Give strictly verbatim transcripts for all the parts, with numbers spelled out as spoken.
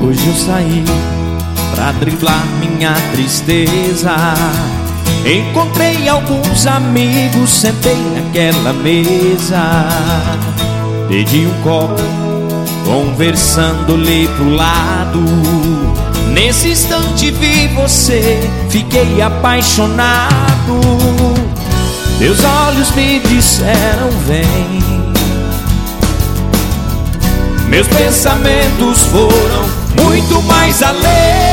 Hoje eu saí pra driblar minha tristeza. Encontrei alguns amigos, sentei naquela mesa. Pedi um copo, conversando, olhei pro lado. Nesse instante vi você, fiquei apaixonado. Teus olhos me disseram vem. Meus pensamentos foram muito mais além.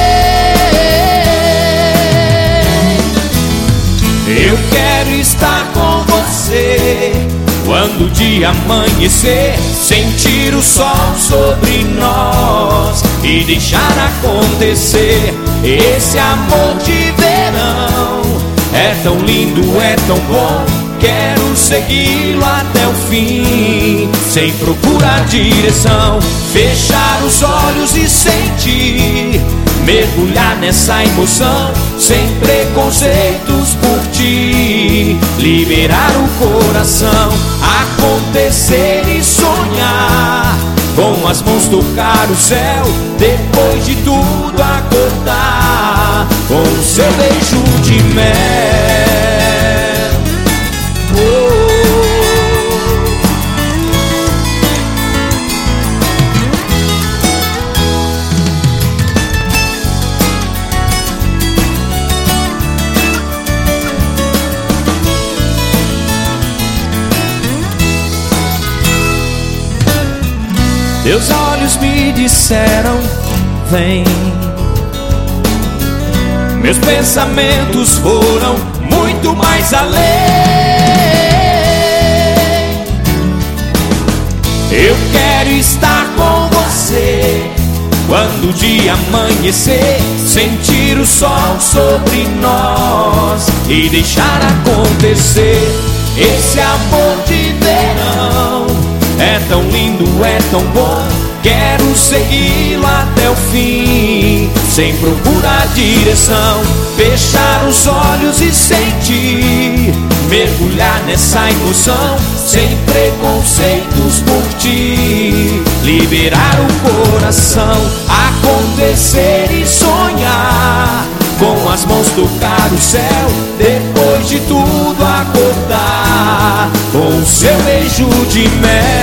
Eu quero estar com você quando o dia amanhecer, sentir o sol sobre nós e deixar acontecer. Esse amor de verão é tão lindo, é tão bom. Quero segui-lo até o fim, sem procurar direção. Fechar os olhos e sentir, mergulhar nessa emoção, sem preconceitos por ti. Liberar o coração, acontecer e sonhar, com as mãos tocar o céu, depois de tudo acordar, com o seu beijo de mel. Teus olhos me disseram vem. Meus pensamentos foram muito mais além. Eu quero estar com você quando o dia amanhecer, sentir o sol sobre nós e deixar acontecer. Esse amor de verão é tão lindo, é tão bom. Quero segui-lo até o fim, sem procurar direção. Fechar os olhos e sentir, mergulhar nessa emoção, sem preconceitos por ti. Liberar o coração, acontecer e sonhar, com as mãos tocar o céu, depois de tudo acordar, com o seu beijo de mel.